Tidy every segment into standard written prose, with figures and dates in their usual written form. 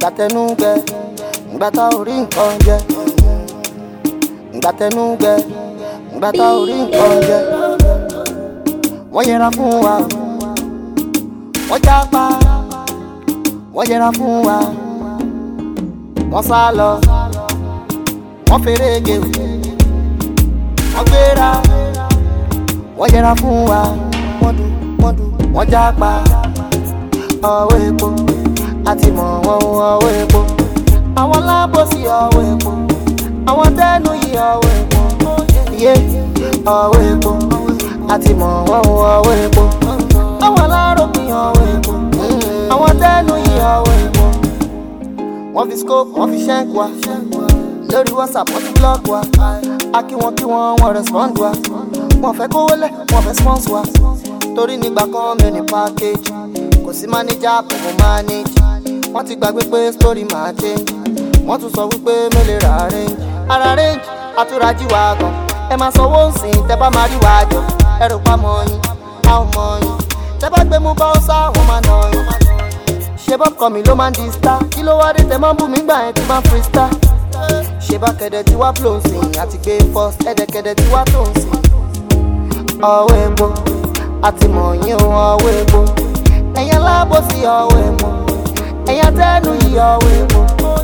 tẹnu gbẹ, ìgbà tá ò rí nǹkan jẹ. Ìgbà tẹnu gbẹ, ìgbà tá ò rí nǹkan jẹ. Wọ́n yẹra fún wa, wọ́n jápa, wọ́n yẹra fún wa. Wọ́n sá lọ, wọ́n ferege, wọ́n gbéra, wọ́n yẹra fún wa. Wọ́n jápa, ọwọ́ epo, àti mọ̀ wọ́n ọwọ́ epo. Àwọn lábòsí ọwọ́ epo, àwọn tẹ́nu yìí ọwọ́ epo. Yé ọwọ́ epo, àti mọ̀ wọ́n ọwọ́ epo. Àwọn aláròpin ọwọ́ epo, àwọn tẹ́nu yìí ọwọ́ epo. Wọ́n fi scope, wọ́n fi ṣẹ́ǹkì wa. Lórí WhatsApp, wọ́n ti block wa. A kí wọ́n respond wa. Wọ́n fẹ́ kówó lẹ̀, wọ́n fẹ́ sponsor wa. Torí nígbà kan mi ò ní package, kò sí manager kò mọ manage. Wọ́n ti gbàgbé pé story máa change. Wọ́n tún sọ wípé mi lè ra range. Ara range, àtúrájí wa gan. Ẹ máa sanwó nsìn, tẹ́ bá máa rí wa jọ. Ẹ rò pa mọ́ yín, a ò mọ̀ yín. Tẹ́ bá gbé mú bá ó sá, wọ́n máa nà yín. Ṣé bọ́ kọ́ mi ló máa ń di star? Kí ló wá dé tẹ́ máa ń bù mí gbà yẹn tí máa ń freestyle? Ṣé bá kẹ̀dẹ̀ tí wá flow nsìn, àti gbé first ẹ̀dẹ̀kẹ̀dẹ̀ tí wá tó nsìn. Ọwọ́ epo, àti mọ̀ yín ọwọ́ epo. Ẹ̀yàn lábòsí ọwọ́ epo, ẹ̀yàn tẹ́nu yìí ọwọ́ epo.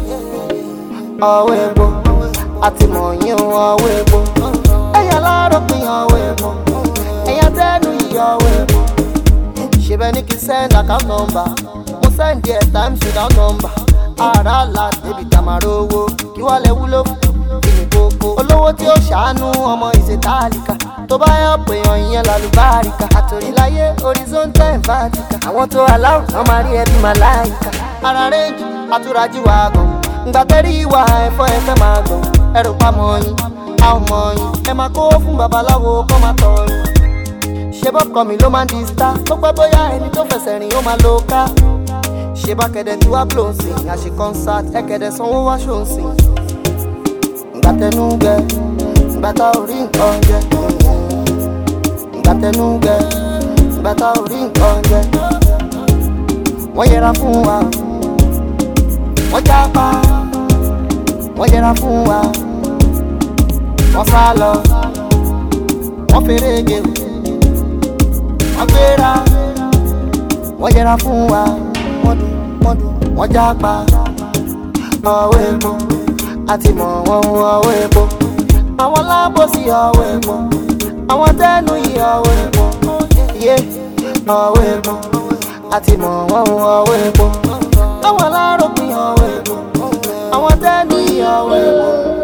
Ọwọ́ epo, àti mọ̀ yín ọwọ́ epo. Ẹ̀yàn láròpin ọwọ́ epo, ẹ̀yàn tẹ́nu yìí ọwọ́ epo. Ṣé bẹ́ẹ̀ ni kí send account number? Mo send there times without number. Ara la débi tamaro owó, kí wọ́n lè wúlò fún ìní gbogbo. Olówó tí ó ṣàánú ọmọ ìṣètàlíkà, tó bá yọ pé ọ̀yìn lálùbáríkà. Àtòríláyé horizontal and vertical, àwọn tó aláwọ̀ náà máa rí ẹbí màláìka. Ara range, àtúrájí wa gan. Ngbà tẹ́rí ìwà ẹ̀fọ́ ẹ̀fẹ́ máa gbọ̀n. Ẹ rò pa mọ́ yín, a ò mọ̀ yín. Ẹ máa kó fún babaláwo kọ́ máa tọ̀ yín. Ṣé bọ́ kọ́ mi ló máa ń di star? Tó pẹ́ bóyá ẹni tó fẹsẹ̀ rìn ó máa lo ká. Ṣé bá kẹ̀dẹ̀ tí wá blow nsìn, àṣẹ concert ẹ̀kẹ̀dẹ̀ sanwó wá ṣó nsìn. Ìgbà tẹnu gbẹ, ìgbà tá ò rí nǹkan jẹ. Ìgbà tẹnu gbẹ, ìgbà tá ò rí nǹkan jẹ. Wọ́n yẹra fún wa, wọ́n jápa, wọ́n yẹra fún wa. Wọ́n sá lọ, wọ́n ferege, wọ́n gbéra, wọ́n yẹra fún wa. Wọ́n jápa, ọwọ́ epo, àti mọ̀ wọ́n ọwọ́ epo. Àwọn lábòsí ọwọ́ epo, àwọn tẹ́nu yìí ọwọ́ epo. Yé ọwọ́ epo, àti mọ̀ wọ́n ọwọ́ epo. Àwọn aláròpin ọwọ́ epo, àwọn tẹ́nu yìí ọwọ́ epo.